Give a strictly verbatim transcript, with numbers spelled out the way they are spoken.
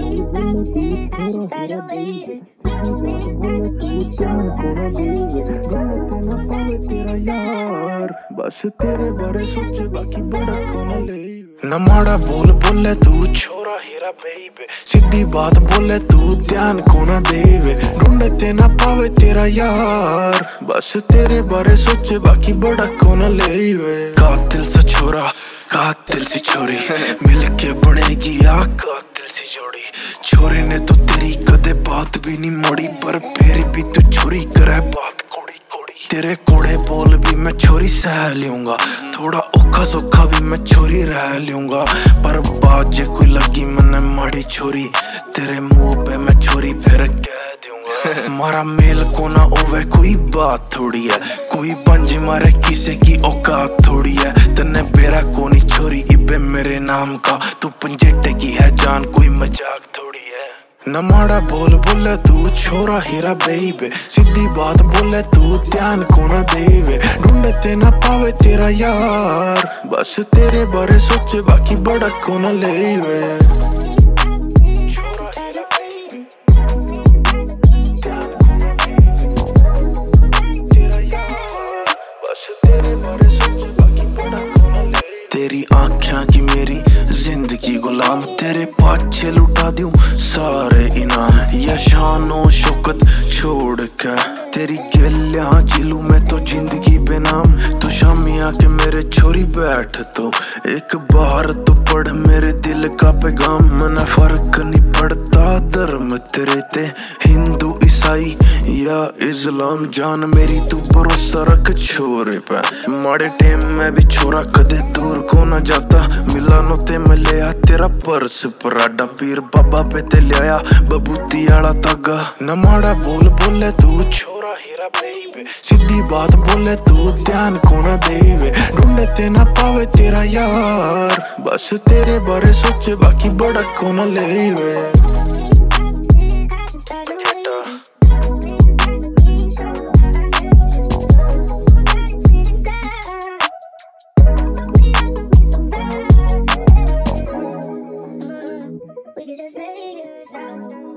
बस तेरे बारे सोचे बाकी बड़ा कोना ले ना माड़ा बोल बोले तू छोरा हीरा बेबे सीधी बात बोले तू ध्यान कोना देवे ढूंढते ना पावे तेरा यार बस तेरे बारे सोचे बाकी बड़ा कोना ले कातिल सा छोरा कातिल सी छोरी मिलके बनेगी आ कातिल सी जोड़ी छोरे ने तो तेरी कदे बात भी नहीं मोड़ी पर फिर भी तू छोरी करे बात कोड़ी कोड़ी तेरे कोड़े बोल भी मैं छोरी सह लूंगा थोड़ा औखा सौखा भी मैं छोरी रह लूंगा पर बात जे कोई लगी मैंने माड़ी छोरी तेरे मुंह पे मैं छोरी फिर कह दूंगा मारा मेल को ना होवे कोई बात थोड़ी है कोई पंज मारे किसी की औकात थोड़ी है तन्ने बेरा कोनी छोरी इबे मेरे नाम का तू पंजेटे की है जान कोई मजाक थोड़ी है न माड़ा बोल बोले तू छोरा हीरा बेबे सीधी बात बोले तू ध्यान को ना देवे ढूंढते ना पावे तेरा यार बस तेरे बारे सोचे बाकी बड़ा को ना लेवे तेरी आँखें की मेरी जिंदगी गुलाम तेरे पाछे लुटा दूं सारे इनाम या शानो शौकत छोड़ के तेरी गलियां जिलू में तो जिंदगी बेनाम तू शामी आके मेरे छोरी बैठ तो एक बार तो पढ़ मेरे दिल का पैगाम मना फर्क नहीं पड़ता धर्म तेरे ते हिंदू ईसाई या इस्लाम जान मेरी तू भरोसा रख छोरे पे माड़े टाइम में भी छोरा कदे दूर को ना जाता मिला नो ते मिलया तेरा पर्स पराडा पीर बाबा पे ते लिया बबूती आला तागा न माड़ा बोल बोले तू छोरा हीरा बेबे सीधी बात बोले तू ध्यान को ना देवे ढूंढते ना पावे तेरा यार बस तेरे बारे सोचे बाकी बड़ा को ना लेवे We could just make it sound.